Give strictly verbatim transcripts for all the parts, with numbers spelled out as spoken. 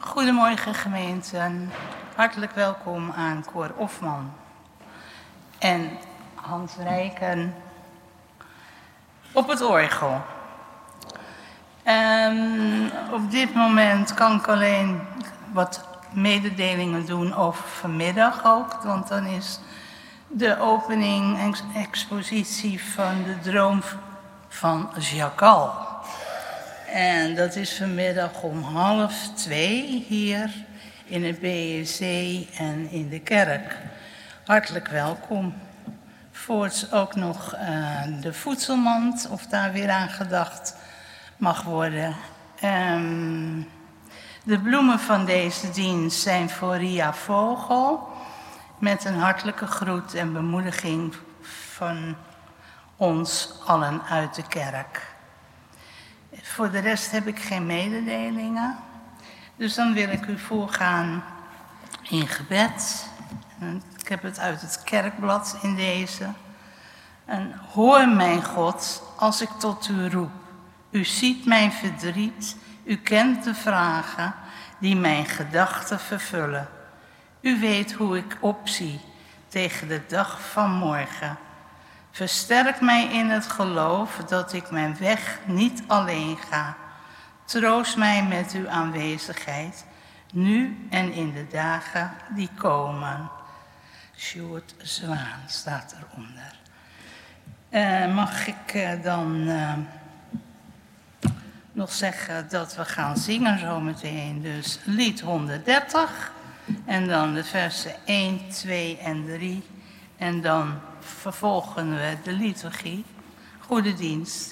Goedemorgen gemeenten, hartelijk welkom aan Koor Hofman en Hans Rijken op het orgel. Um, op dit moment kan ik alleen wat mededelingen doen over vanmiddag ook, want dan is de opening en expositie van de droom van Jacal. En dat is vanmiddag om half twee hier in het B E C en in de kerk. Hartelijk welkom. Voorts ook nog uh, de voedselmand, of daar weer aan gedacht mag worden. Um, de bloemen van deze dienst zijn voor Ria Vogel, met een hartelijke groet en bemoediging van ons allen uit de kerk. Voor de rest heb ik geen mededelingen. Dus dan wil ik u voorgaan in gebed. Ik heb het uit het kerkblad in deze. En hoor mijn God als ik tot u roep. U ziet mijn verdriet. U kent de vragen die mijn gedachten vervullen. U weet hoe ik opzie tegen de dag van morgen. Versterk mij in het geloof dat ik mijn weg niet alleen ga. Troost mij met uw aanwezigheid, nu en in de dagen die komen. Sjoerd Zwaan staat eronder. Uh, mag ik uh, dan uh, nog zeggen dat we gaan zingen zometeen. Dus lied honderddertig en dan de versen één, twee en drie. En dan vervolgen we de liturgie. Goede dienst.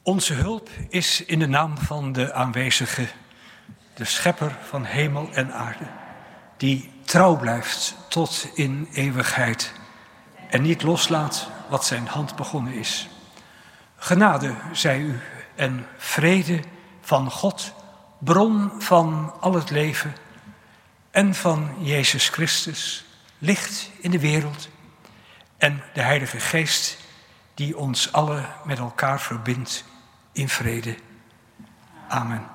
Onze hulp is in de naam van de aanwezige, de schepper van hemel en aarde, die trouw blijft tot in eeuwigheid en niet loslaat wat zijn hand begonnen is. Genade zij u en vrede van God, bron van al het leven, en van Jezus Christus, licht in de wereld, en de Heilige Geest die ons allen met elkaar verbindt in vrede. Amen.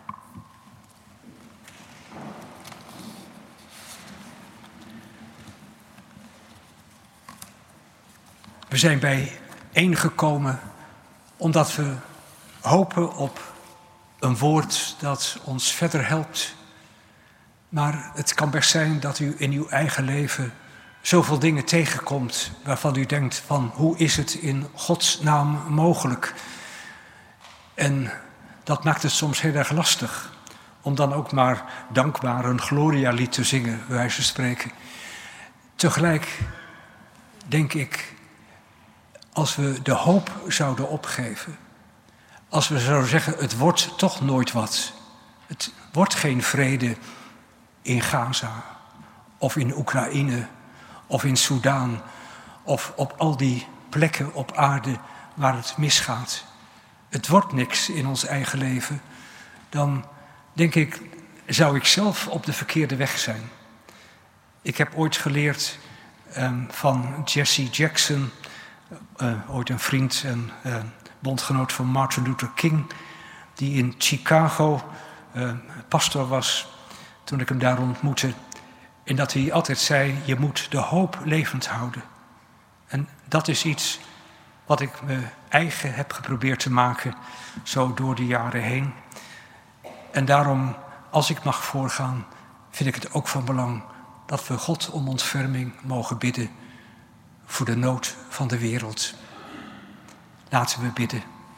We zijn bijeengekomen omdat we hopen op een woord dat ons verder helpt. Maar het kan best zijn dat u in uw eigen leven zoveel dingen tegenkomt waarvan u denkt van hoe is het in Gods naam mogelijk? En dat maakt het soms heel erg lastig om dan ook maar dankbaar een Gloria-lied te zingen, bij wijze van spreken. Tegelijk denk ik, als we de hoop zouden opgeven, als we zouden zeggen het wordt toch nooit wat, het wordt geen vrede in Gaza of in Oekraïne of in Soudaan of op al die plekken op aarde waar het misgaat. Het wordt niks in ons eigen leven. Dan denk ik, zou ik zelf op de verkeerde weg zijn. Ik heb ooit geleerd um, van Jesse Jackson, uh, ooit een vriend en uh, bondgenoot van Martin Luther King, die in Chicago uh, pastor was toen ik hem daar ontmoette. En dat hij altijd zei, je moet de hoop levend houden. En dat is iets wat ik me eigen heb geprobeerd te maken, zo door de jaren heen. En daarom, als ik mag voorgaan, vind ik het ook van belang dat we God om ontferming mogen bidden voor de nood van de wereld. Laten we bidden.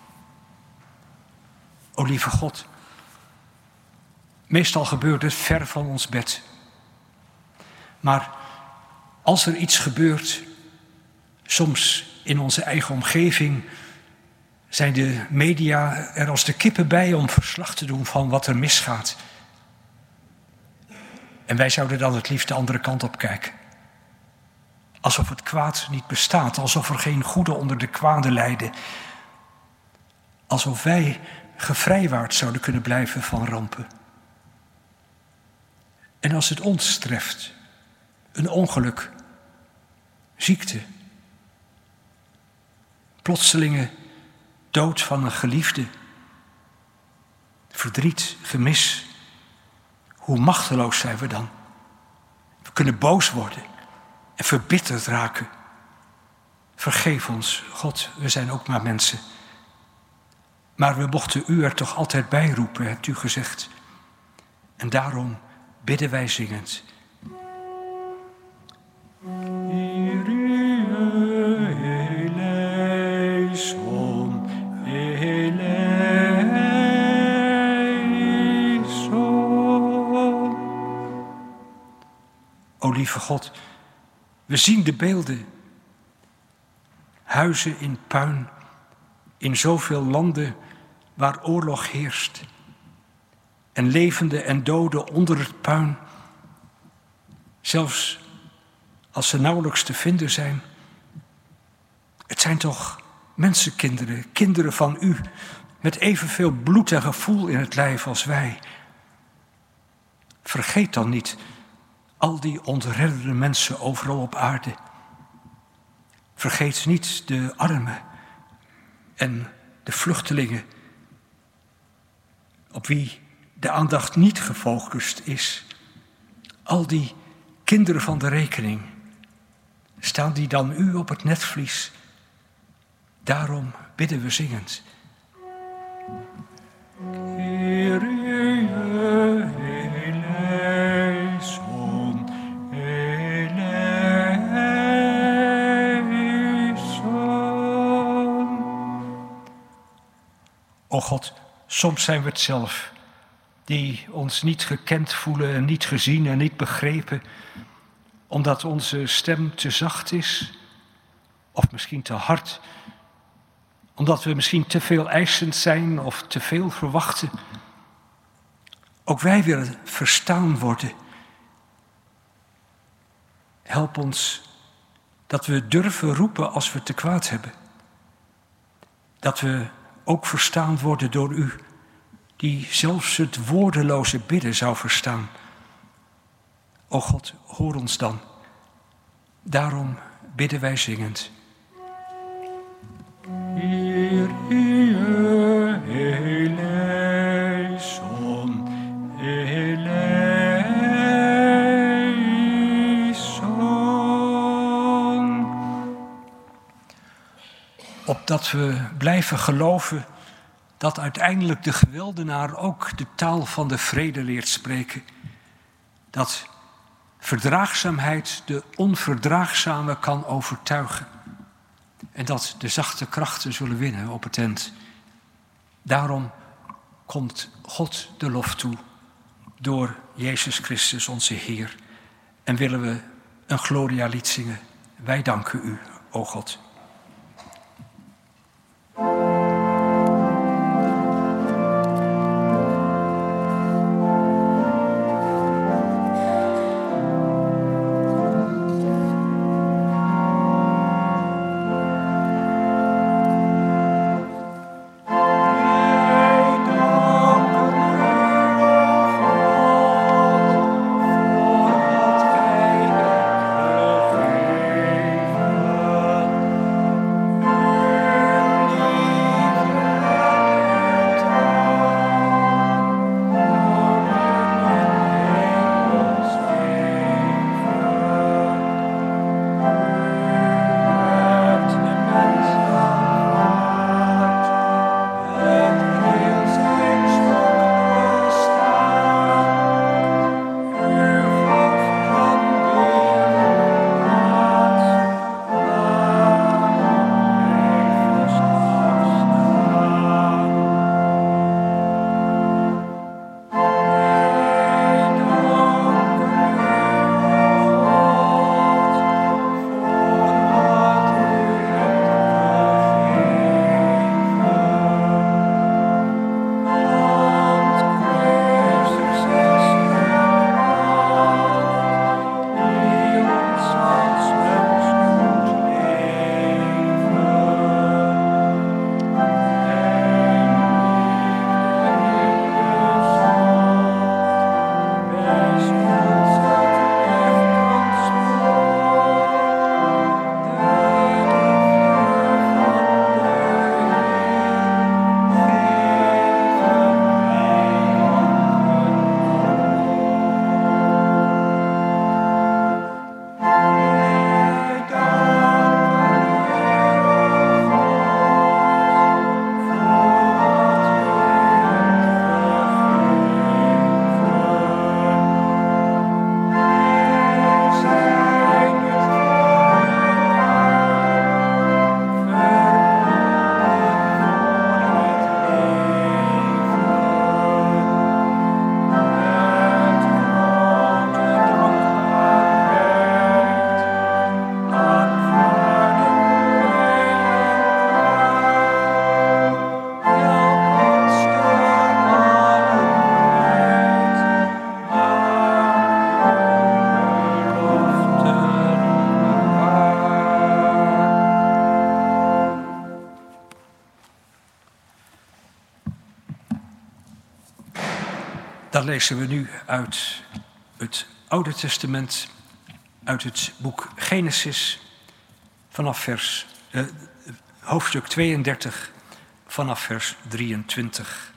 O lieve God, meestal gebeurt het ver van ons bed. Maar als er iets gebeurt, soms in onze eigen omgeving, zijn de media er als de kippen bij om verslag te doen van wat er misgaat. En wij zouden dan het liefst de andere kant op kijken. Alsof het kwaad niet bestaat, alsof er geen goede onder de kwade lijden. Alsof wij gevrijwaard zouden kunnen blijven van rampen. En als het ons treft, een ongeluk, ziekte, plotselinge dood van een geliefde, verdriet, gemis, hoe machteloos zijn we dan? We kunnen boos worden en verbitterd raken. Vergeef ons, God, we zijn ook maar mensen. Maar we mochten u er toch altijd bij roepen, hebt u gezegd. En daarom bidden wij zingend. O lieve God, we zien de beelden. Huizen in puin, in zoveel landen waar oorlog heerst. En levenden en doden onder het puin. Zelfs als ze nauwelijks te vinden zijn. Het zijn toch mensenkinderen, kinderen van u, met evenveel bloed en gevoel in het lijf als wij. Vergeet dan niet al die ontredderde mensen overal op aarde. Vergeet niet de armen en de vluchtelingen, op wie de aandacht niet gefocust is. Al die kinderen van de rekening, staan die dan u op het netvlies? Daarom bidden we zingend. Kyrie eleison, eleison. O God, soms zijn we het zelf, die ons niet gekend voelen en niet gezien en niet begrepen, omdat onze stem te zacht is, of misschien te hard, Omdat we misschien te veel eisend zijn of te veel verwachten. Ook wij willen verstaan worden. Help ons dat we durven roepen als we te kwaad hebben. Dat we ook verstaan worden door u, die zelfs het woordeloze bidden zou verstaan. O God, hoor ons dan. Daarom bidden wij zingend. Heer, Heer, eleison, eleison. Opdat we blijven geloven dat uiteindelijk de geweldenaar ook de taal van de vrede leert spreken. Dat verdraagzaamheid de onverdraagzame kan overtuigen. En dat de zachte krachten zullen winnen op het eind. Daarom komt God de lof toe door Jezus Christus onze Heer. En willen we een Gloria lied zingen. Wij danken u, o God. Dan lezen we nu uit het Oude Testament, uit het boek Genesis, vanaf vers, eh, hoofdstuk tweeëndertig, vanaf vers drieëntwintig.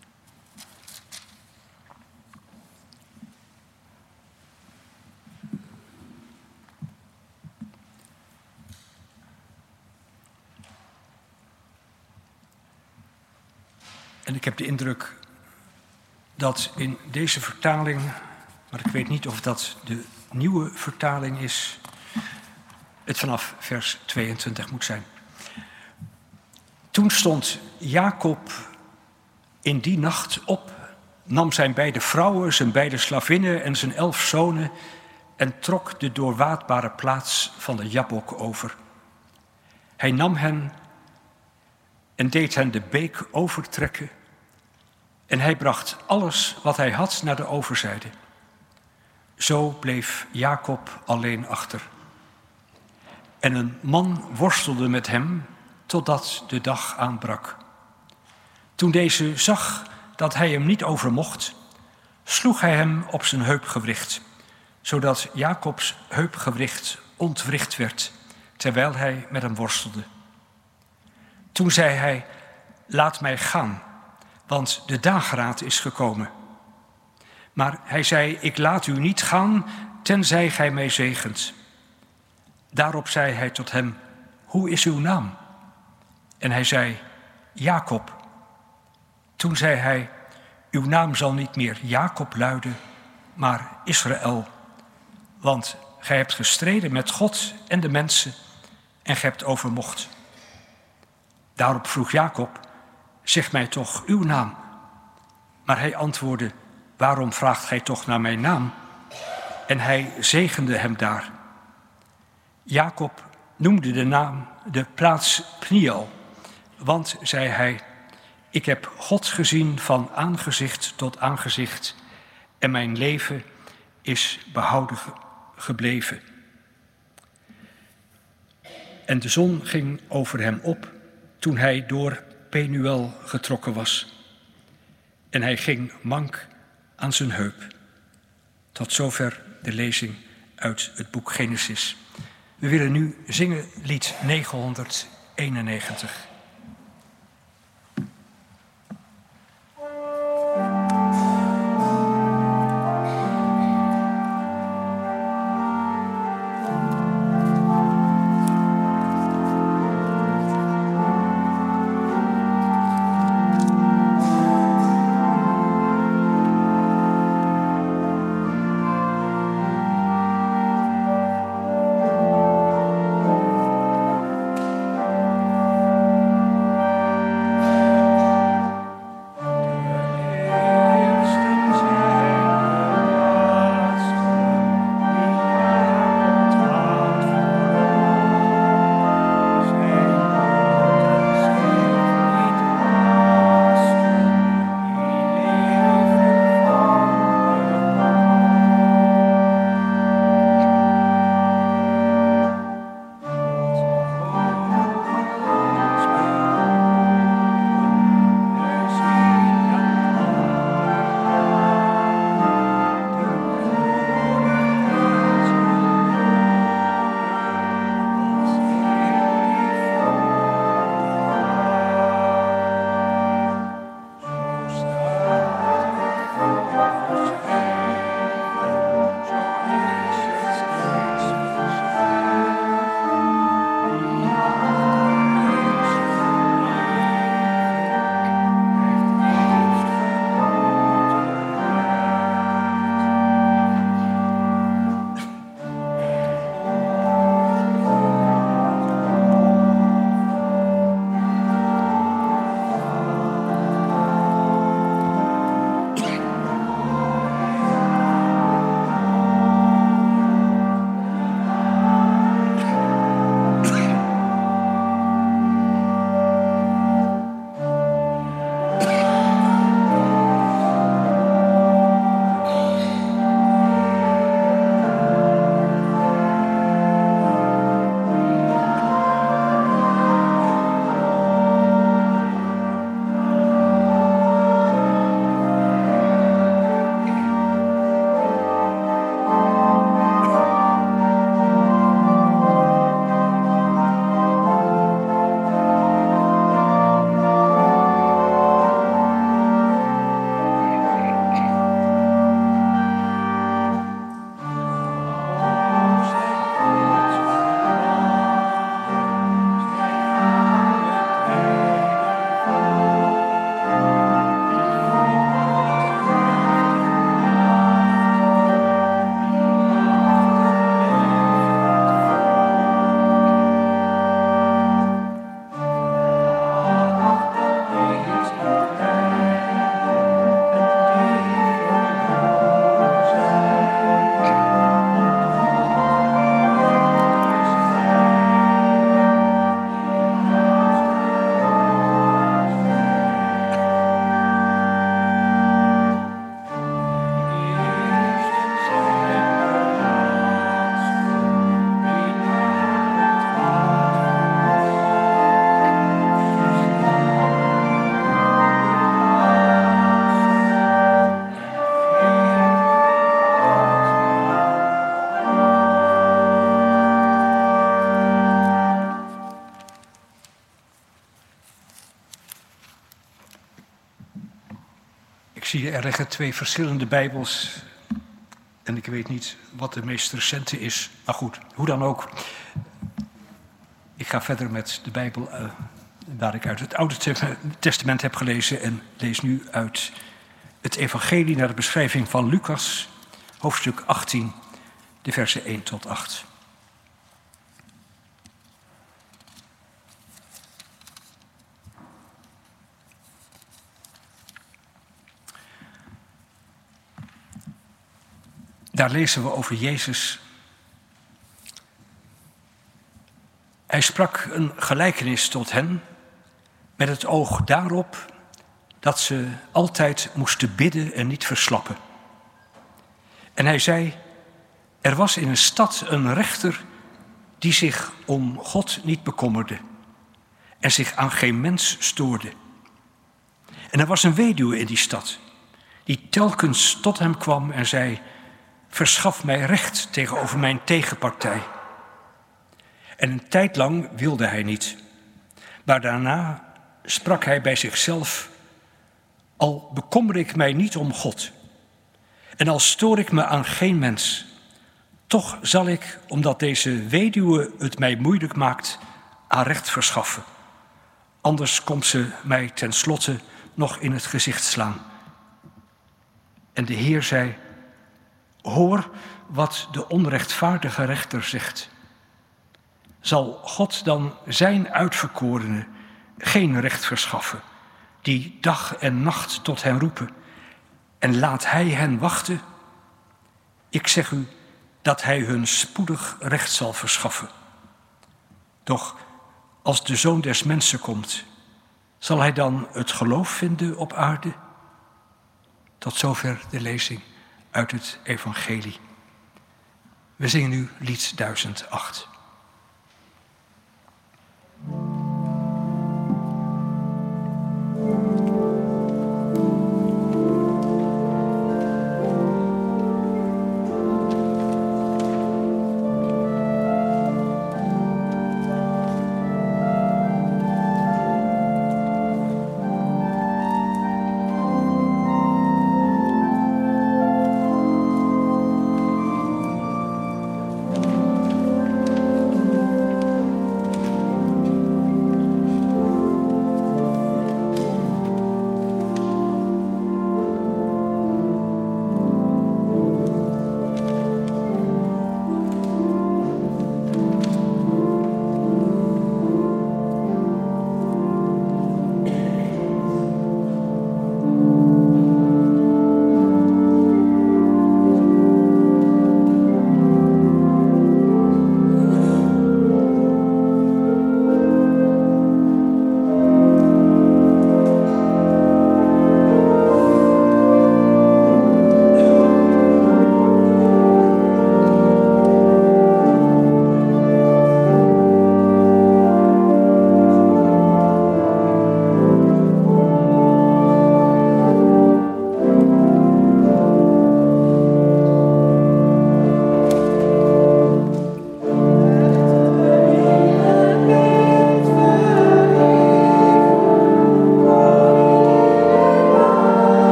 En ik heb de indruk dat in deze vertaling, maar ik weet niet of dat de nieuwe vertaling is, het vanaf vers tweeëntwintig moet zijn. Toen stond Jacob in die nacht op, nam zijn beide vrouwen, zijn beide slavinnen en zijn elf zonen en trok de doorwaadbare plaats van de Jabok over. Hij nam hen en deed hen de beek overtrekken. En hij bracht alles wat hij had naar de overzijde. Zo bleef Jacob alleen achter. En een man worstelde met hem totdat de dag aanbrak. Toen deze zag dat hij hem niet overmocht, sloeg hij hem op zijn heupgewricht, zodat Jacobs heupgewricht ontwricht werd, terwijl hij met hem worstelde. Toen zei hij, laat mij gaan, want de dageraad is gekomen. Maar hij zei, ik laat u niet gaan, tenzij gij mij zegent. Daarop zei hij tot hem, hoe is uw naam? En hij zei, Jacob. Toen zei hij, uw naam zal niet meer Jacob luiden, maar Israël. Want gij hebt gestreden met God en de mensen en gij hebt overmocht. Daarop vroeg Jacob, zeg mij toch uw naam. Maar hij antwoordde, waarom vraagt gij toch naar mijn naam? En hij zegende hem daar. Jacob noemde de naam de plaats Pniel, want, zei hij, ik heb God gezien van aangezicht tot aangezicht en mijn leven is behouden gebleven. En de zon ging over hem op toen hij door Penuel getrokken was. En hij ging mank aan zijn heup. Tot zover de lezing uit het boek Genesis. We willen nu zingen lied negenhonderdeenennegentig. Thank je, er liggen twee verschillende Bijbels. En ik weet niet wat de meest recente is. Maar goed, hoe dan ook. Ik ga verder met de Bijbel uh, waar ik uit het Oude Testament heb gelezen. En lees nu uit het Evangelie naar de beschrijving van Lucas, hoofdstuk achttien, de versen één tot acht. Daar lezen we over Jezus. Hij sprak een gelijkenis tot hen met het oog daarop dat ze altijd moesten bidden en niet verslappen. En hij zei, er was in een stad een rechter die zich om God niet bekommerde en zich aan geen mens stoorde. En er was een weduwe in die stad die telkens tot hem kwam en zei, verschaf mij recht tegenover mijn tegenpartij. En een tijd lang wilde hij niet. Maar daarna sprak hij bij zichzelf, al bekommer ik mij niet om God en al stoor ik me aan geen mens, toch zal ik, omdat deze weduwe het mij moeilijk maakt, haar recht verschaffen. Anders komt ze mij tenslotte nog in het gezicht slaan. En de Heer zei, hoor wat de onrechtvaardige rechter zegt. Zal God dan zijn uitverkorenen geen recht verschaffen, die dag en nacht tot hen roepen, en laat hij hen wachten? Ik zeg u dat hij hun spoedig recht zal verschaffen. Doch als de Zoon des Mensen komt, zal hij dan het geloof vinden op aarde? Tot zover de lezing uit het Evangelie. We zingen nu lied duizend acht. Thank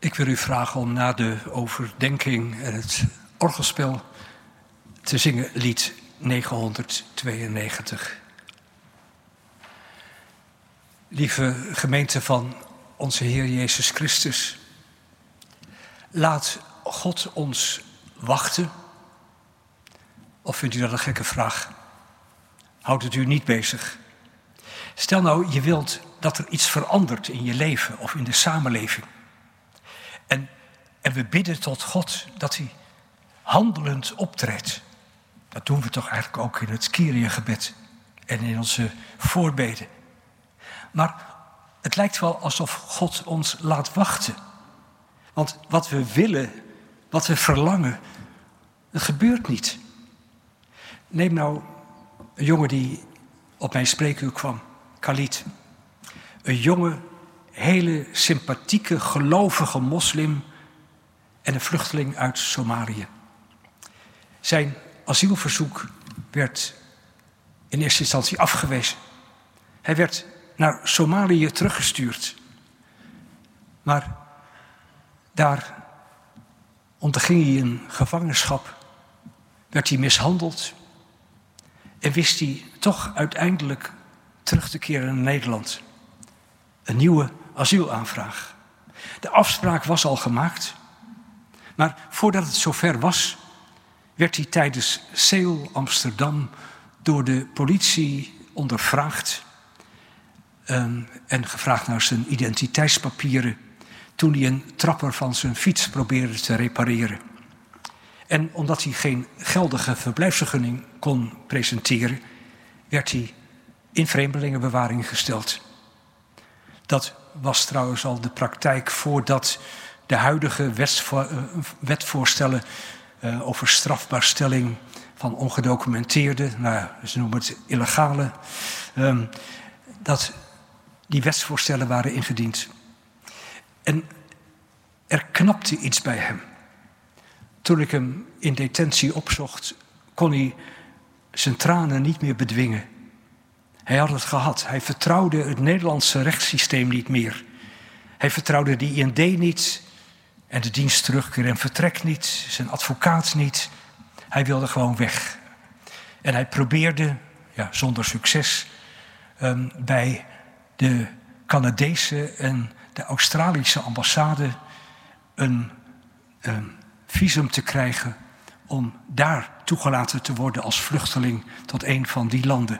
Ik wil u vragen om na de overdenking en het orgelspel te zingen lied negenhonderdtweeënnegentig. Lieve gemeente van onze Heer Jezus Christus, laat God ons wachten. Of vindt u dat een gekke vraag? Houdt het u niet bezig? Stel nou, je wilt dat er iets verandert in je leven of in de samenleving. En, en we bidden tot God dat hij handelend optreedt. Dat doen we toch eigenlijk ook in het Kyrie-gebed en in onze voorbeden. Maar het lijkt wel alsof God ons laat wachten. Want wat we willen, wat we verlangen, dat gebeurt niet. Neem nou een jongen die op mijn spreekuur kwam, Khalid. Een jonge, hele sympathieke, gelovige moslim en een vluchteling uit Somalië. Zijn asielverzoek werd in eerste instantie afgewezen. Hij werd naar Somalië teruggestuurd. Maar daar onderging hij een gevangenschap, werd hij mishandeld en wist hij toch uiteindelijk terug te keren naar Nederland. Een nieuwe asielaanvraag. De afspraak was al gemaakt, maar voordat het zover was, werd hij tijdens Seel Amsterdam door de politie ondervraagd um, en gevraagd naar zijn identiteitspapieren toen hij een trapper van zijn fiets probeerde te repareren. En omdat hij geen geldige verblijfsvergunning kon presenteren, werd hij in vreemdelingenbewaring gesteld. Dat was trouwens al de praktijk voordat de huidige wetvoorstellen uh, over strafbaarstelling van ongedocumenteerden, nou, ze noemen het illegale, um, dat die wetsvoorstellen waren ingediend. En er knapte iets bij hem. Toen ik hem in detentie opzocht, kon hij zijn tranen niet meer bedwingen. Hij had het gehad. Hij vertrouwde het Nederlandse rechtssysteem niet meer. Hij vertrouwde de I N D niet en de dienst terugkeer en vertrek niet, zijn advocaat niet. Hij wilde gewoon weg. En hij probeerde, ja, zonder succes, um, bij de Canadese en de Australische ambassade een um, visum te krijgen om daar toegelaten te worden als vluchteling tot een van die landen.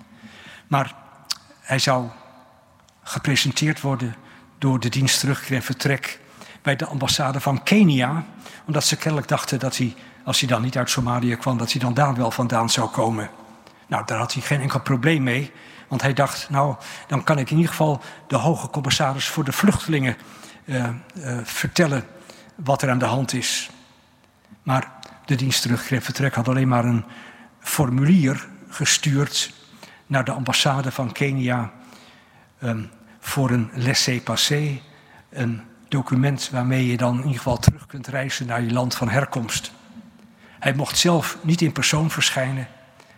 Maar hij zou gepresenteerd worden door de dienst terugkeer en vertrek bij de ambassade van Kenia, omdat ze kennelijk dachten dat hij, als hij dan niet uit Somalië kwam, dat hij dan daar wel vandaan zou komen. Nou, daar had hij geen enkel probleem mee, want hij dacht, nou, dan kan ik in ieder geval de hoge commissaris voor de vluchtelingen uh, uh, vertellen wat er aan de hand is. Maar de dienst terugkeer en vertrek had alleen maar een formulier gestuurd naar de ambassade van Kenia um, voor een laissez-passer, een document waarmee je dan in ieder geval terug kunt reizen naar je land van herkomst. Hij mocht zelf niet in persoon verschijnen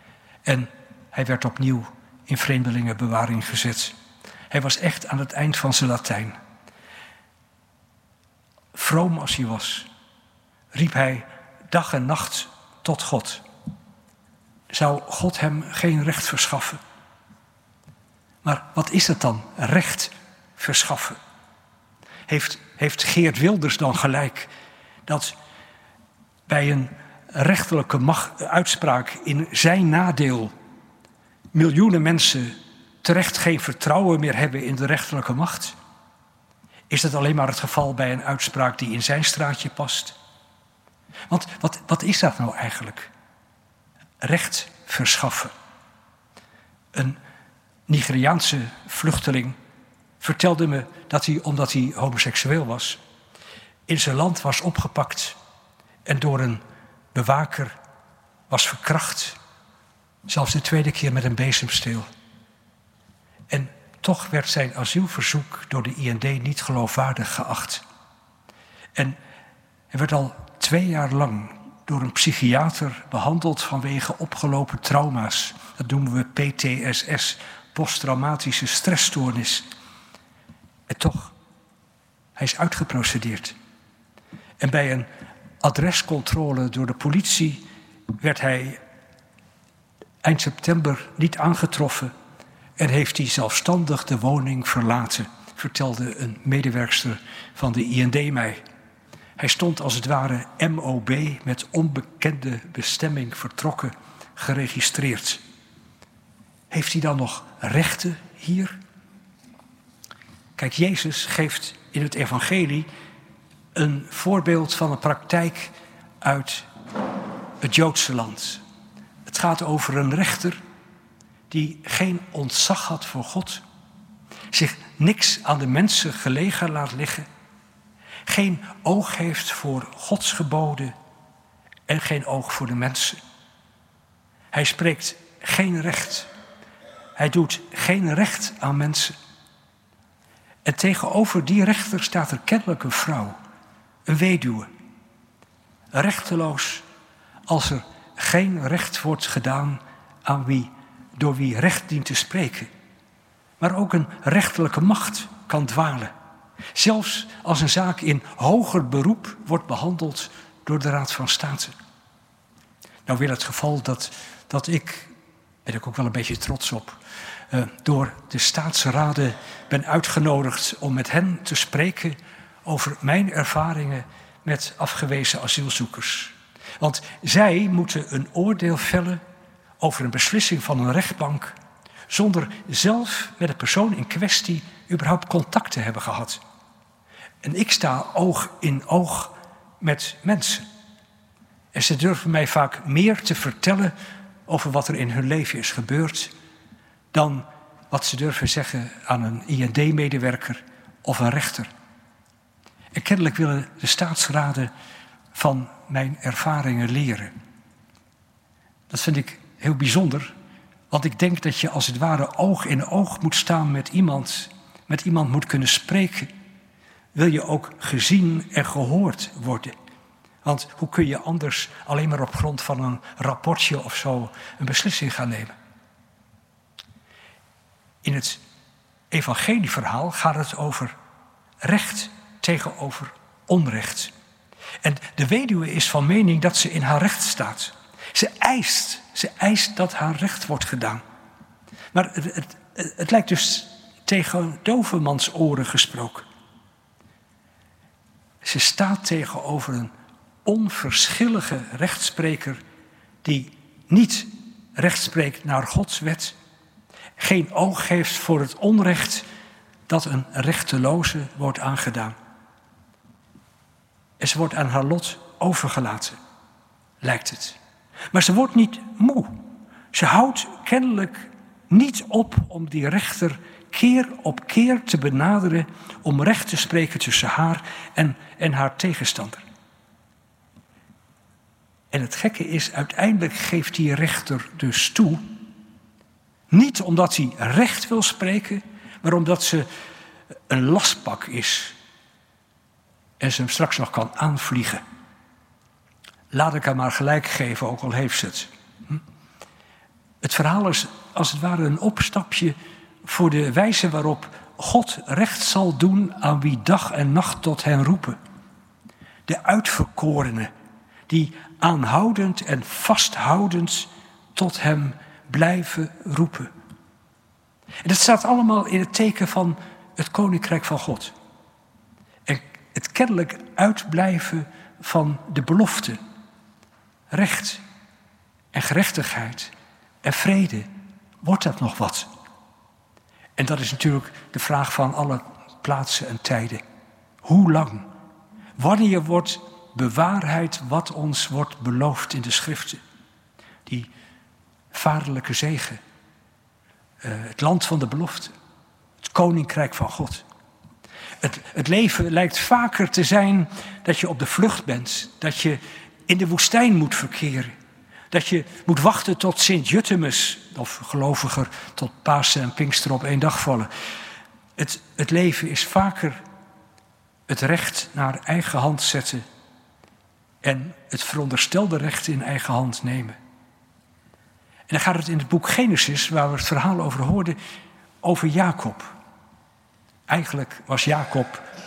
en hij werd opnieuw in vreemdelingenbewaring gezet. Hij was echt aan het eind van zijn Latijn. Vroom als hij was, riep hij dag en nacht tot God. Zou God hem geen recht verschaffen? Maar wat is het dan, recht verschaffen? Heeft, heeft Geert Wilders dan gelijk dat bij een rechterlijke macht, uitspraak in zijn nadeel miljoenen mensen terecht geen vertrouwen meer hebben in de rechterlijke macht? Is dat alleen maar het geval bij een uitspraak die in zijn straatje past? Want wat, wat is dat nou eigenlijk? Recht verschaffen. Een Nigeriaanse vluchteling vertelde me dat hij, omdat hij homoseksueel was, in zijn land was opgepakt en door een bewaker was verkracht. Zelfs de tweede keer met een bezemsteel. En toch werd zijn asielverzoek door de I N D niet geloofwaardig geacht. En hij werd al twee jaar lang door een psychiater behandeld vanwege opgelopen trauma's. Dat noemen we P T S S, posttraumatische stressstoornis. En toch Hij is uitgeprocedeerd. En bij een adrescontrole door de politie werd hij eind september niet aangetroffen en heeft hij zelfstandig de woning verlaten, vertelde een medewerkster van de I N D mij. Hij stond als het ware M O B met onbekende bestemming vertrokken, geregistreerd. Heeft hij dan nog rechten hier? Kijk, Jezus geeft in het evangelie een voorbeeld van een praktijk uit het Joodse land. Het gaat over een rechter die geen ontzag had voor God, zich niks aan de mensen gelegen laat liggen, geen oog heeft voor Gods geboden en geen oog voor de mensen. Hij spreekt geen recht. Hij doet geen recht aan mensen. En tegenover die rechter staat er kennelijk een vrouw, een weduwe. Rechteloos als er geen recht wordt gedaan aan wie, door wie recht dient te spreken. Maar ook een rechterlijke macht kan dwalen. Zelfs als een zaak in hoger beroep wordt behandeld door de Raad van State. Nou weer het geval dat, dat ik, ben ik ook wel een beetje trots op, uh, door de staatsraden ben uitgenodigd om met hen te spreken over mijn ervaringen met afgewezen asielzoekers. Want zij moeten een oordeel vellen over een beslissing van een rechtbank zonder zelf met de persoon in kwestie überhaupt contact te hebben gehad. En ik sta oog in oog met mensen. En ze durven mij vaak meer te vertellen over wat er in hun leven is gebeurd dan wat ze durven zeggen aan een I N D-medewerker of een rechter. En kennelijk willen de staatsraden van mijn ervaringen leren. Dat vind ik heel bijzonder, want ik denk dat je als het ware oog in oog moet staan met iemand, met iemand moet kunnen spreken. Wil je ook gezien en gehoord worden? Want hoe kun je anders alleen maar op grond van een rapportje of zo een beslissing gaan nemen? In het evangelieverhaal gaat het over recht tegenover onrecht. En de weduwe is van mening dat ze in haar recht staat. Ze eist, ze eist dat haar recht wordt gedaan. Maar het, het, het lijkt dus tegen dovenmans oren gesproken. Ze staat tegenover een onverschillige rechtspreker die niet recht spreekt naar Gods wet, geen oog heeft voor het onrecht dat een rechteloze wordt aangedaan. En ze wordt aan haar lot overgelaten, lijkt het. Maar ze wordt niet moe. Ze houdt kennelijk niet op om die rechter keer op keer te benaderen om recht te spreken tussen haar en, en haar tegenstander. En het gekke is, uiteindelijk geeft die rechter dus toe, niet omdat hij recht wil spreken, maar omdat ze een lastpak is en ze hem straks nog kan aanvliegen. Laat ik haar maar gelijk geven, ook al heeft ze het. Hm? Het verhaal is als het ware een opstapje voor de wijze waarop God recht zal doen aan wie dag en nacht tot hen roepen. De uitverkorenen, die aanhoudend en vasthoudend tot hem blijven roepen. En dat staat allemaal in het teken van het koninkrijk van God. En het kennelijk uitblijven van de belofte. Recht en gerechtigheid en vrede. Wordt dat nog wat? En dat is natuurlijk de vraag van alle plaatsen en tijden. Hoe lang? Wanneer wordt bewaarheid wat ons wordt beloofd in de schriften? Die vaderlijke zegen. Uh, het land van de belofte. Het koninkrijk van God. Het, het leven lijkt vaker te zijn dat je op de vlucht bent. Dat je in de woestijn moet verkeren. Dat je moet wachten tot Sint-Jutemus, of geloviger tot Pasen en Pinkster op één dag vallen. Het, het leven is vaker het recht naar eigen hand zetten en het veronderstelde recht in eigen hand nemen. En dan gaat het in het boek Genesis, waar we het verhaal over hoorden, over Jacob. Eigenlijk was Jacob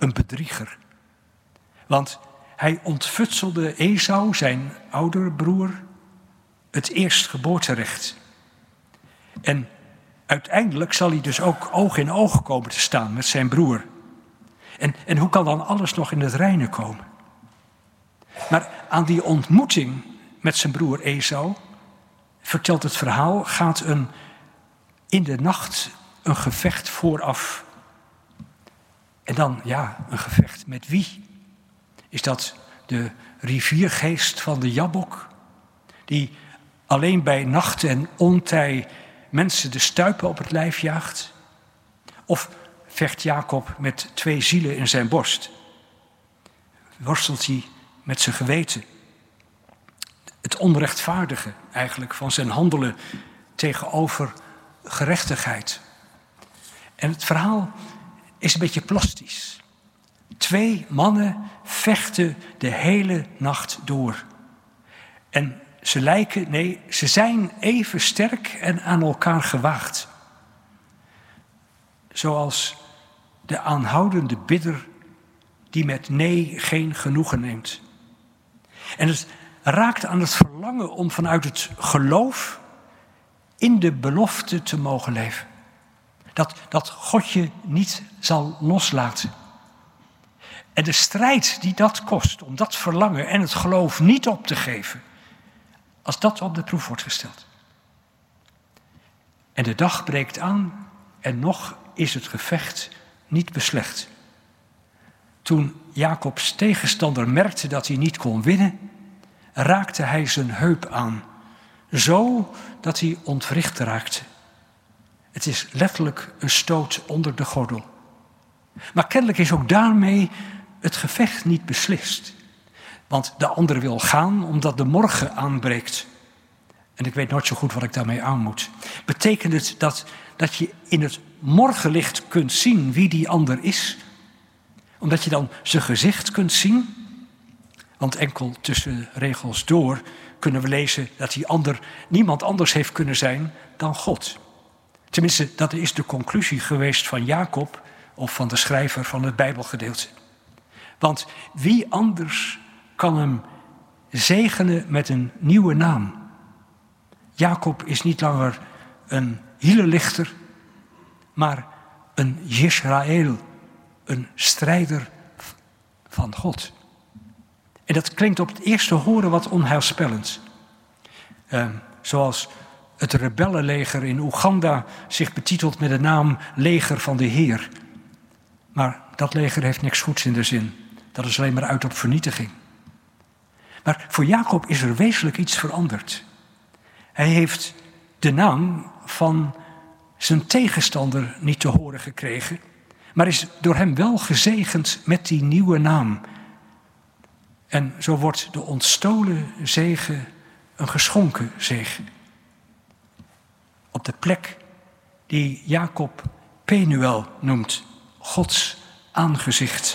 een bedrieger. Want hij ontfutselde Esau, zijn oudere broer, het eerstgeboorterecht. En uiteindelijk zal hij dus ook oog in oog komen te staan met zijn broer. En, en hoe kan dan alles nog in het reine komen? Maar aan die ontmoeting met zijn broer Esau, vertelt het verhaal, gaat een, in de nacht een gevecht vooraf. En dan, ja, een gevecht met wie? Is dat de riviergeest van de Jabbok, die alleen bij nacht en ontij mensen de stuipen op het lijf jaagt? Of vecht Jacob met twee zielen in zijn borst? Worstelt hij met zijn geweten? Het onrechtvaardige eigenlijk van zijn handelen tegenover gerechtigheid. En het verhaal is een beetje plastisch. Twee mannen vechten de hele nacht door. En ze lijken, nee, ze zijn even sterk en aan elkaar gewaagd. Zoals de aanhoudende bidder die met nee geen genoegen neemt. En het raakt aan het verlangen om vanuit het geloof in de belofte te mogen leven. Dat, dat God je niet zal loslaten. En de strijd die dat kost, om dat verlangen en het geloof niet op te geven, als dat op de proef wordt gesteld. En de dag breekt aan en nog is het gevecht niet beslecht. Toen Jacobs tegenstander merkte dat hij niet kon winnen, raakte hij zijn heup aan, zo dat hij ontwricht raakte. Het is letterlijk een stoot onder de gordel. Maar kennelijk is ook daarmee het gevecht niet beslist. Want de ander wil gaan omdat de morgen aanbreekt. En ik weet nooit zo goed wat ik daarmee aan moet. Betekent het dat, dat je in het morgenlicht kunt zien wie die ander is? Omdat je dan zijn gezicht kunt zien? Want enkel tussen regels door kunnen we lezen dat die ander niemand anders heeft kunnen zijn dan God. Tenminste, dat is de conclusie geweest van Jacob of van de schrijver van het Bijbelgedeelte. Want wie anders kan hem zegenen met een nieuwe naam? Jacob is niet langer een hielenlichter, maar een Yisrael, een strijder van God. En dat klinkt op het eerste horen wat onheilspellend. Uh, zoals het rebellenleger in Oeganda zich betitelt met de naam Leger van de Heer. Maar dat leger heeft niks goeds in de zin. Dat is alleen maar uit op vernietiging. Maar voor Jacob is er wezenlijk iets veranderd. Hij heeft de naam van zijn tegenstander niet te horen gekregen, maar is door hem wel gezegend met die nieuwe naam. En zo wordt de ontstolen zegen een geschonken zegen. Op de plek die Jacob Penuel noemt, Gods aangezicht.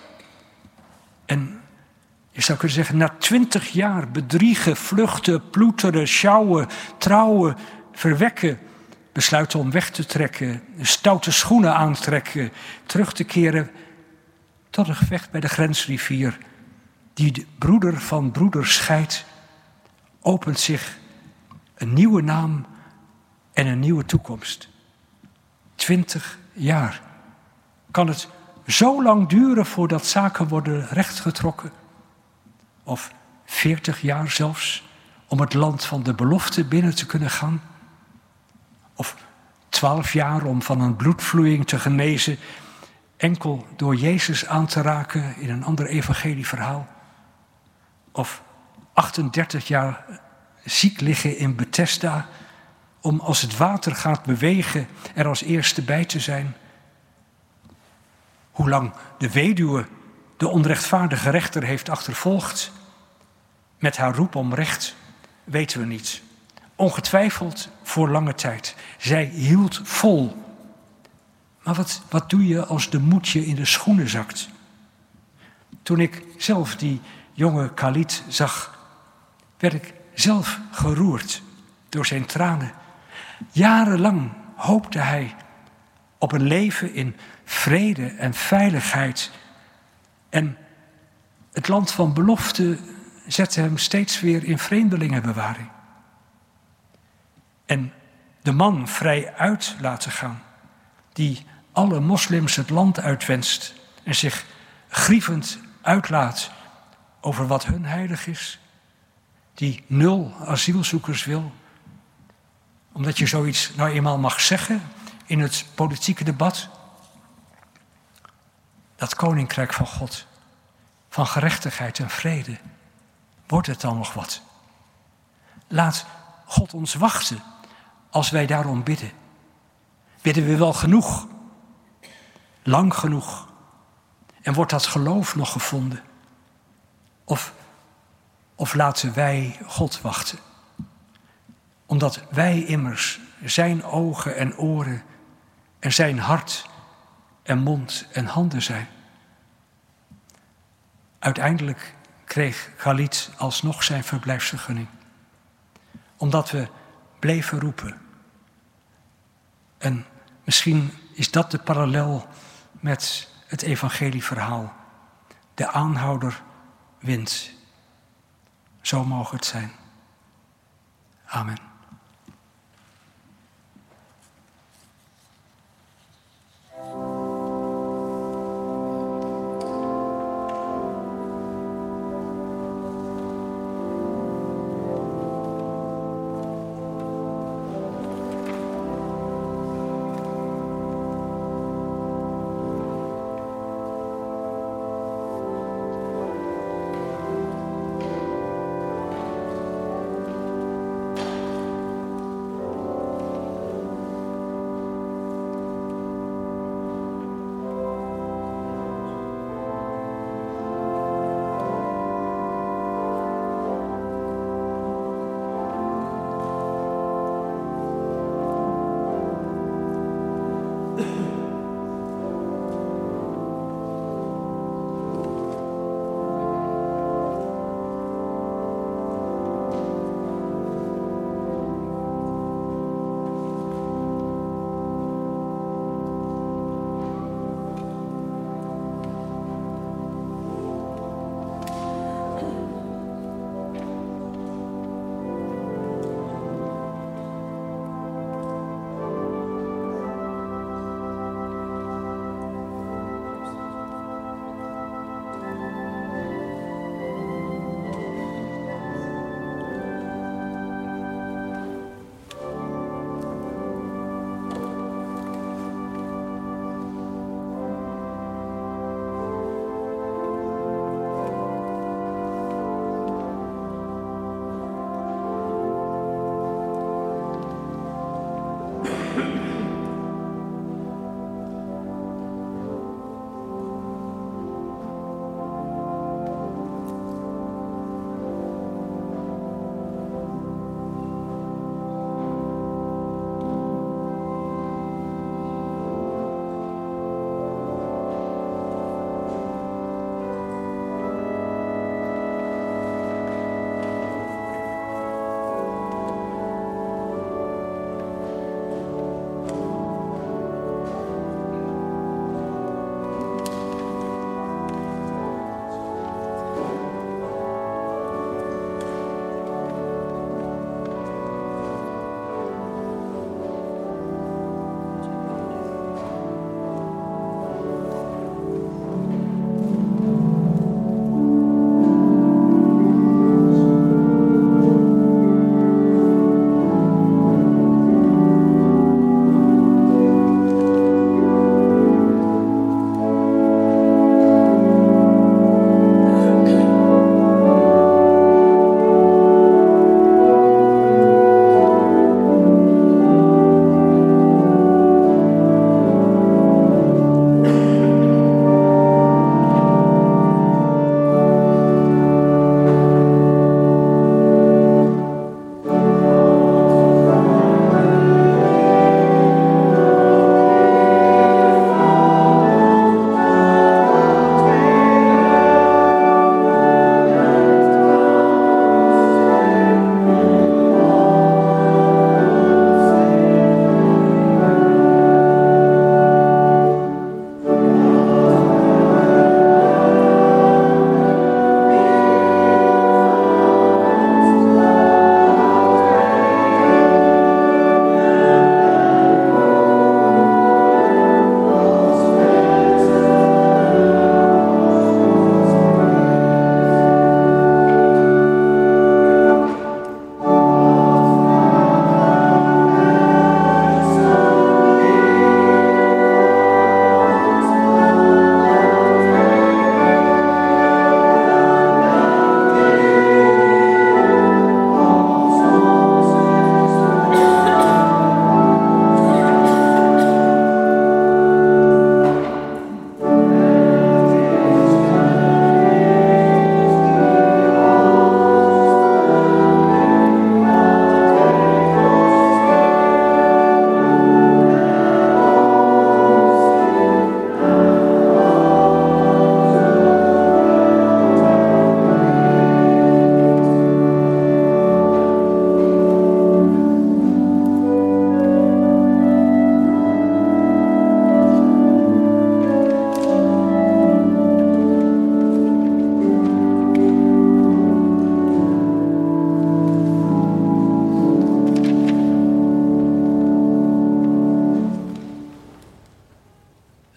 En je zou kunnen zeggen, na twintig jaar bedriegen, vluchten, ploeteren, sjouwen, trouwen, verwekken, besluiten om weg te trekken, stoute schoenen aantrekken, terug te keren tot een gevecht bij de grensrivier, die de broeder van broeder scheidt, opent zich een nieuwe naam en een nieuwe toekomst. Twintig jaar. Kan het zo lang duren voordat zaken worden rechtgetrokken? Of veertig jaar zelfs, om het land van de belofte binnen te kunnen gaan? Of twaalf jaar om van een bloedvloeiing te genezen, enkel door Jezus aan te raken in een ander evangelieverhaal? Of achtendertig jaar ziek liggen in Bethesda, om als het water gaat bewegen er als eerste bij te zijn? Hoe lang de weduwe de onrechtvaardige rechter heeft achtervolgd met haar roep om recht, weten we niet. Ongetwijfeld voor lange tijd. Zij hield vol. Maar wat, wat doe je als de moed je in de schoenen zakt? Toen ik zelf die jonge Khalid zag, werd ik zelf geroerd door zijn tranen. Jarenlang hoopte hij op een leven in vrede en veiligheid En het land van belofte zette hem steeds weer in vreemdelingenbewaring. En de man vrij uit laten gaan, die alle moslims het land uitwenst en zich grievend uitlaat over wat hun heilig is, die nul asielzoekers wil, omdat je zoiets nou eenmaal mag zeggen in het politieke debat. Dat koninkrijk van God, van gerechtigheid en vrede, wordt het dan nog wat? Laat God ons wachten als wij daarom bidden. Bidden we wel genoeg? Lang genoeg? En wordt dat geloof nog gevonden? Of, of laten wij God wachten? Omdat wij immers zijn ogen en oren en zijn hart en mond en handen zijn. Uiteindelijk kreeg Khalid alsnog zijn verblijfsvergunning. Omdat we bleven roepen. En misschien is dat de parallel met het evangelieverhaal. De aanhouder wint. Zo mogen het zijn. Amen.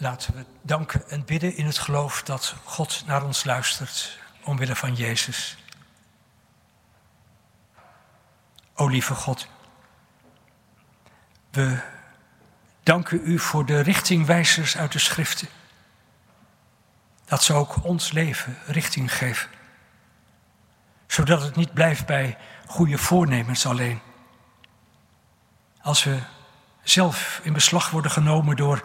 Laten we danken en bidden in het geloof dat God naar ons luistert, omwille van Jezus. O lieve God, we danken u voor de richtingwijzers uit de schriften. Dat ze ook ons leven richting geven. Zodat het niet blijft bij goede voornemens alleen. Als we zelf in beslag worden genomen door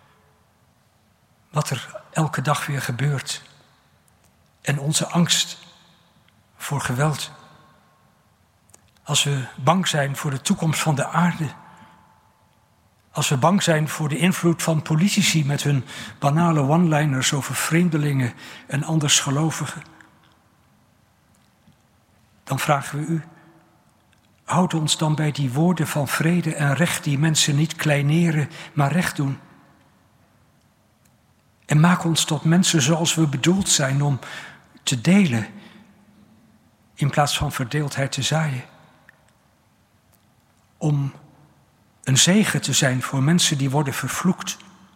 wat er elke dag weer gebeurt. En onze angst voor geweld. Als we bang zijn voor de toekomst van de aarde. Als we bang zijn voor de invloed van politici met hun banale one-liners over vreemdelingen en andersgelovigen. Dan vragen we u, houd ons dan bij die woorden van vrede en recht die mensen niet kleineren, maar recht doen. En maak ons tot mensen zoals we bedoeld zijn om te delen in plaats van verdeeldheid te zaaien. Om een zegen te zijn voor mensen die worden vervloekt.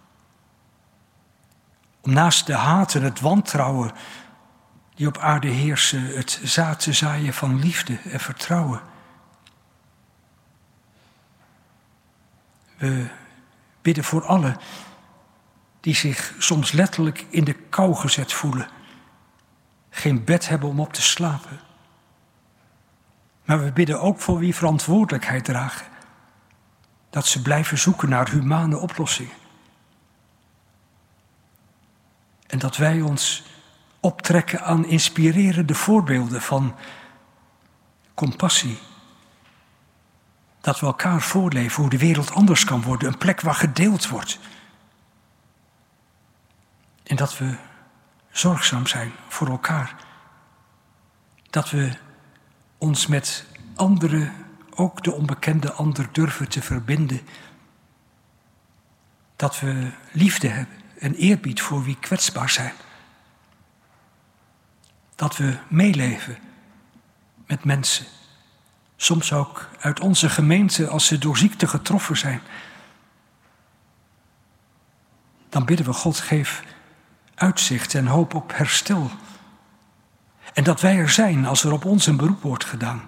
Om naast de haat en het wantrouwen die op aarde heersen, het zaad te zaaien van liefde en vertrouwen. We bidden voor allen die zich soms letterlijk in de kou gezet voelen. Geen bed hebben om op te slapen. Maar we bidden ook voor wie verantwoordelijkheid dragen. Dat ze blijven zoeken naar humane oplossingen. En dat wij ons optrekken aan inspirerende voorbeelden van compassie. Dat we elkaar voorleven hoe de wereld anders kan worden. Een plek waar gedeeld wordt. En dat we zorgzaam zijn voor elkaar. Dat we ons met anderen, ook de onbekende ander, durven te verbinden. Dat we liefde hebben en eerbied voor wie kwetsbaar zijn. Dat we meeleven met mensen. Soms ook uit onze gemeente als ze door ziekte getroffen zijn. Dan bidden we God, geef uitzicht en hoop op herstel. En dat wij er zijn als er op ons een beroep wordt gedaan.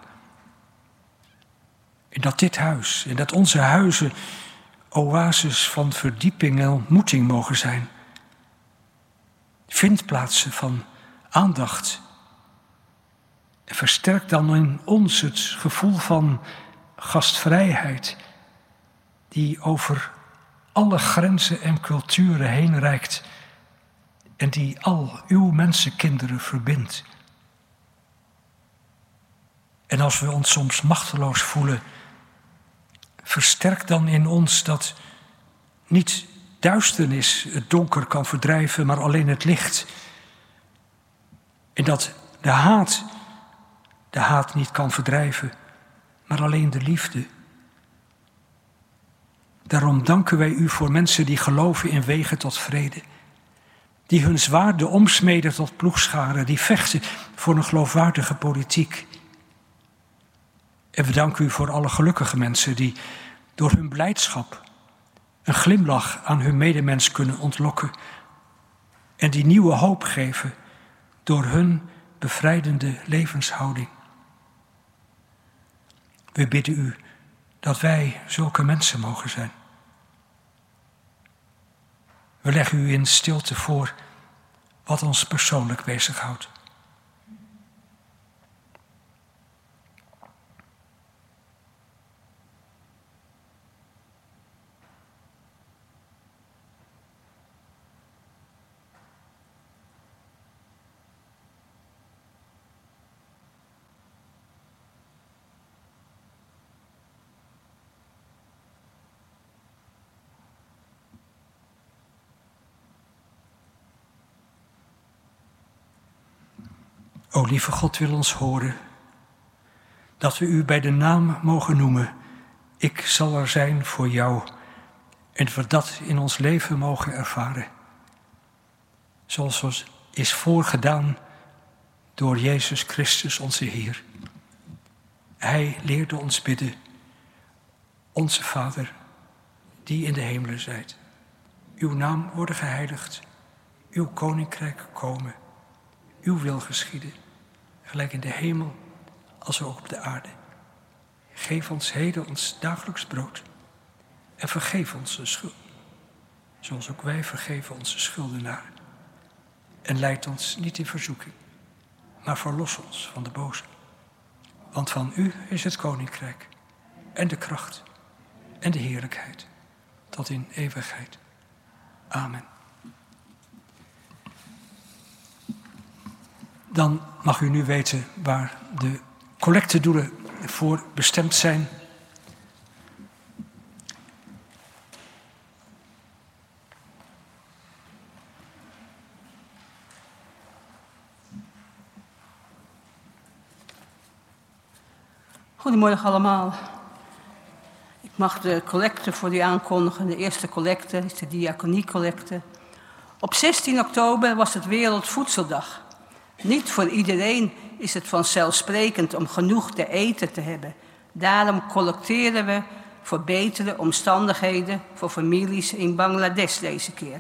En dat dit huis en dat onze huizen oases van verdieping en ontmoeting mogen zijn. Vindplaatsen van aandacht. En versterk dan in ons het gevoel van gastvrijheid die over alle grenzen en culturen heen reikt en die al uw mensenkinderen verbindt. En als we ons soms machteloos voelen, versterk dan in ons dat niet duisternis het donker kan verdrijven, maar alleen het licht. En dat de haat de haat niet kan verdrijven, maar alleen de liefde. Daarom danken wij u voor mensen die geloven in wegen tot vrede. Die hun zwaarden omsmeden tot ploegscharen, die vechten voor een geloofwaardige politiek. En we danken u voor alle gelukkige mensen die door hun blijdschap een glimlach aan hun medemens kunnen ontlokken. En die nieuwe hoop geven door hun bevrijdende levenshouding. We bidden u dat wij zulke mensen mogen zijn. We leggen u in stilte voor wat ons persoonlijk bezighoudt. O lieve God, wil ons horen, dat we u bij de naam mogen noemen. Ik zal er zijn voor jou en we dat in ons leven mogen ervaren. Zoals ons is voorgedaan door Jezus Christus onze Heer. Hij leerde ons bidden, onze Vader, die in de hemelen zijt. Uw naam worden geheiligd, uw koninkrijk komen, uw wil geschieden, gelijk in de hemel als ook op de aarde. Geef ons heden ons dagelijks brood en vergeef ons de schuld, zoals ook wij vergeven onze schuldenaren. En leid ons niet in verzoeking, maar verlos ons van de boze. Want van u is het koninkrijk en de kracht en de heerlijkheid tot in eeuwigheid. Amen. Dan mag u nu weten waar de collectedoelen voor bestemd zijn. Goedemorgen allemaal. Ik mag de collecte voor u aankondigen. De eerste collecte is de diaconiecollecte. Op zestien oktober was het Wereldvoedseldag. Niet voor iedereen is het vanzelfsprekend om genoeg te eten te hebben. Daarom collecteren we voor betere omstandigheden voor families in Bangladesh deze keer.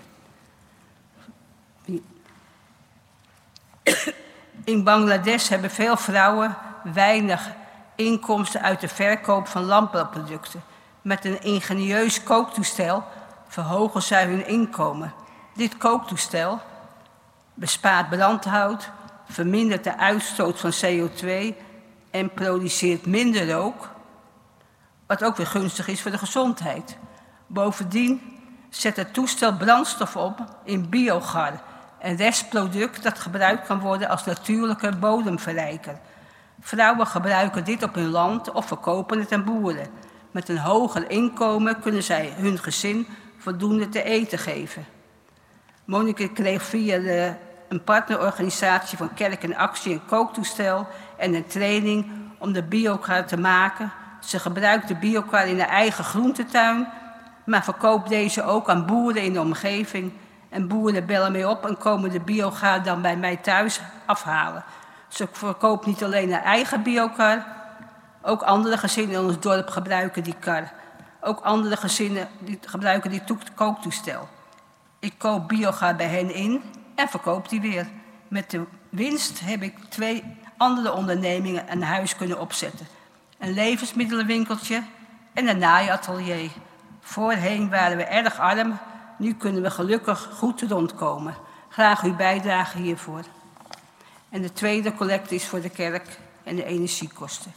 In Bangladesh hebben veel vrouwen weinig inkomsten uit de verkoop van landbouwproducten. Met een ingenieus kooktoestel verhogen zij hun inkomen. Dit kooktoestel bespaart brandhout, vermindert de uitstoot van C O twee en produceert minder rook, wat ook weer gunstig is voor de gezondheid. Bovendien zet het toestel brandstof op in biogar, een restproduct dat gebruikt kan worden als natuurlijke bodemverrijker. Vrouwen gebruiken dit op hun land of verkopen het aan boeren. Met een hoger inkomen kunnen zij hun gezin voldoende te eten geven. Monique kreeg via de, een partnerorganisatie van Kerk in Actie een kooktoestel en een training om de biokar te maken. Ze gebruikt de biokar in haar eigen groentetuin, maar verkoopt deze ook aan boeren in de omgeving. En boeren bellen mij op en komen de biokar dan bij mij thuis afhalen. Ze verkoopt niet alleen haar eigen biokar, ook andere gezinnen in ons dorp gebruiken die kar. Ook andere gezinnen die gebruiken die kooktoestel. Ik koop biogar bij hen in en verkoop die weer. Met de winst heb ik twee andere ondernemingen een huis kunnen opzetten. Een levensmiddelenwinkeltje en een naaiatelier. Voorheen waren we erg arm, nu kunnen we gelukkig goed rondkomen. Graag uw bijdrage hiervoor. En de tweede collecte is voor de kerk en de energiekosten.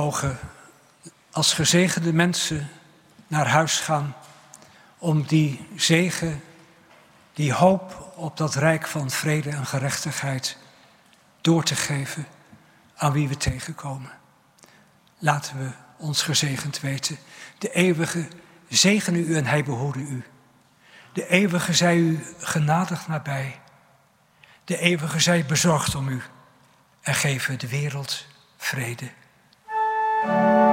mogen als gezegende mensen naar huis gaan om die zegen, die hoop op dat rijk van vrede en gerechtigheid door te geven aan wie we tegenkomen. Laten we ons gezegend weten. De eeuwige zegene u en hij behoede u. De eeuwige zij u genadig nabij. De eeuwige zij bezorgd om u en geven de wereld vrede.